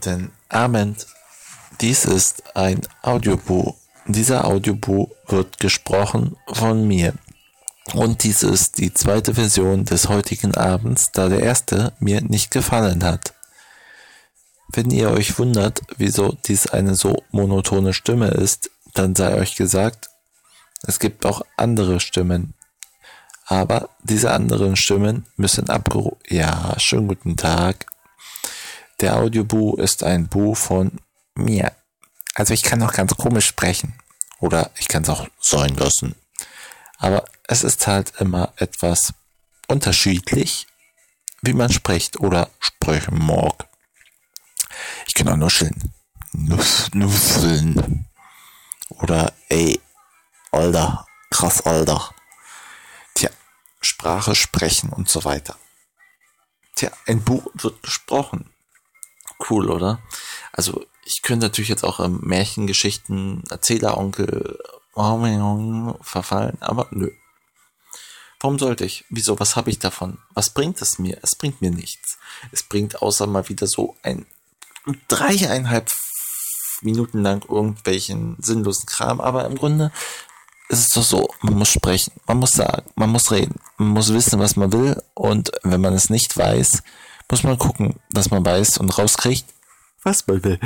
Guten Abend. Dies ist ein Audiobuch. Dieser Audiobuch wird gesprochen von mir. Und dies ist die zweite Version des heutigen Abends, da der erste mir nicht gefallen hat. Wenn ihr euch wundert, wieso dies eine so monotone Stimme ist, dann sei euch gesagt, es gibt auch andere Stimmen. Aber diese anderen Stimmen müssen abgerufen. Ja, schönen guten Tag. Der Audiobuch ist ein Buch von mir. Also ich kann auch ganz komisch sprechen. Oder ich kann es auch sein lassen. Aber es ist halt immer etwas unterschiedlich, wie man spricht oder sprechen mag. Ich kann auch nuscheln. Nuffeln. Oder ey, Alter, krass, Alter. Tja, Sprache sprechen und so weiter. Tja, ein Buch wird gesprochen. Cool, oder? Also ich könnte natürlich jetzt auch Märchengeschichten, Erzähleronkel verfallen, aber nö. Warum sollte ich? Wieso? Was habe ich davon? Was bringt es mir? Es bringt mir nichts. Es bringt außer mal wieder so ein 3,5 Minuten lang irgendwelchen sinnlosen Kram, aber im Grunde ist es doch so, man muss sprechen, man muss sagen, man muss reden, man muss wissen, was man will, und wenn man es nicht weiß, muss man gucken, dass man weiß und rauskriegt, was man will.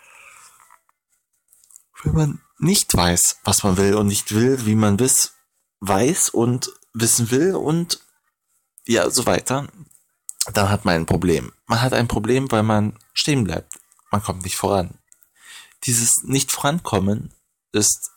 Wenn man nicht weiß, was man will und nicht will, wie man weiß und wissen will und ja, so weiter, dann hat man ein Problem. Man hat ein Problem, weil man stehen bleibt. Man kommt nicht voran. Dieses Nicht-Vorankommen ist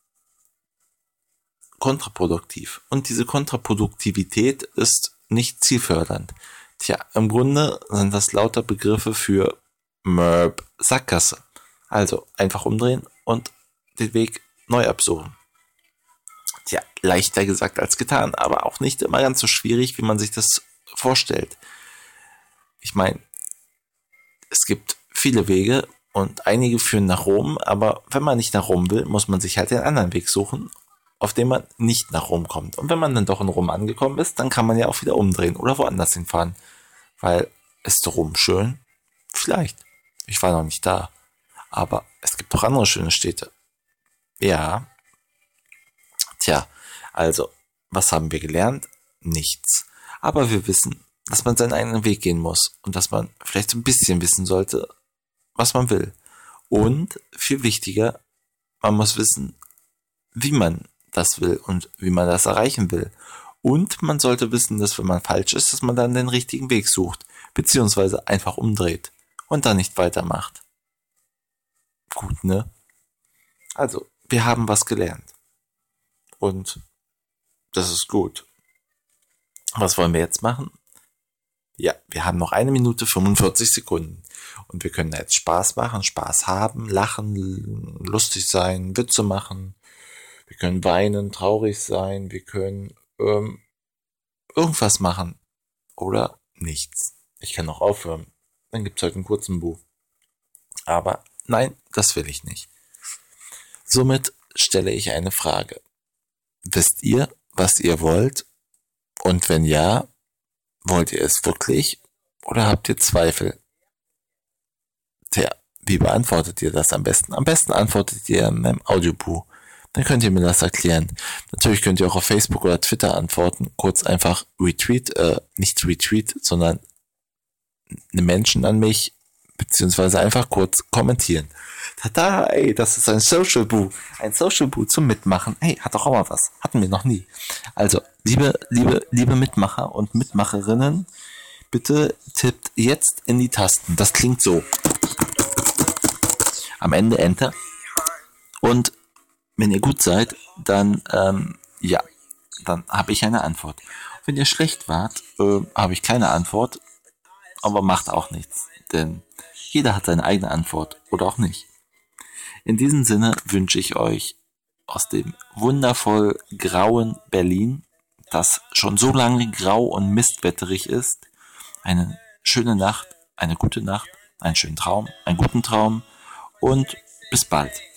kontraproduktiv. Und diese Kontraproduktivität ist nicht zielfördernd. Tja, im Grunde sind das lauter Begriffe für Sackgasse. Also einfach umdrehen und den Weg neu absuchen. Tja, leichter gesagt als getan, aber auch nicht immer ganz so schwierig, wie man sich das vorstellt. Ich meine, es gibt viele Wege und einige führen nach Rom, aber wenn man nicht nach Rom will, muss man sich halt den anderen Weg suchen, auf dem man nicht nach Rom kommt. Und wenn man dann doch in Rom angekommen ist, dann kann man ja auch wieder umdrehen oder woanders hinfahren. Weil, ist Rom schön? Vielleicht. Ich war noch nicht da. Aber es gibt auch andere schöne Städte. Ja. Tja, also, was haben wir gelernt? Nichts. Aber wir wissen, dass man seinen eigenen Weg gehen muss und dass man vielleicht so ein bisschen wissen sollte, was man will. Und, viel wichtiger, man muss wissen, wie man das will und wie man das erreichen will. Und man sollte wissen, dass wenn man falsch ist, dass man dann den richtigen Weg sucht, beziehungsweise einfach umdreht und dann nicht weitermacht. Gut, ne? Also, wir haben was gelernt. Und das ist gut. Was wollen wir jetzt machen? Ja, wir haben noch 1 Minute 45 Sekunden. Und wir können jetzt Spaß machen, Spaß haben, lachen, lustig sein, Witze machen. Wir können weinen, traurig sein, wir können irgendwas machen. Oder nichts. Ich kann auch aufhören. Dann gibt's heute einen kurzen Buch. Aber nein, das will ich nicht. Somit stelle ich eine Frage. Wisst ihr, was ihr wollt? Und wenn ja, wollt ihr es wirklich? Oder habt ihr Zweifel? Tja, wie beantwortet ihr das am besten? Am besten antwortet ihr in meinem Audiobuch. Dann könnt ihr mir das erklären. Natürlich könnt ihr auch auf Facebook oder Twitter antworten. Kurz einfach nicht Retweet, sondern eine Menschen an mich, beziehungsweise einfach kurz kommentieren. Tada, ey, das ist ein Social Boo. Ein Social Boo zum Mitmachen. Hey, hat doch auch mal was. Hatten wir noch nie. Also, liebe Mitmacher und Mitmacherinnen, bitte tippt jetzt in die Tasten. Das klingt so. Am Ende Enter. Und wenn ihr gut seid, dann, dann habe ich eine Antwort. Wenn ihr schlecht wart, habe ich keine Antwort, aber macht auch nichts, denn jeder hat seine eigene Antwort oder auch nicht. In diesem Sinne wünsche ich euch aus dem wundervoll grauen Berlin, das schon so lange grau und mistwetterig ist, eine schöne Nacht, eine gute Nacht, einen schönen Traum, einen guten Traum und bis bald.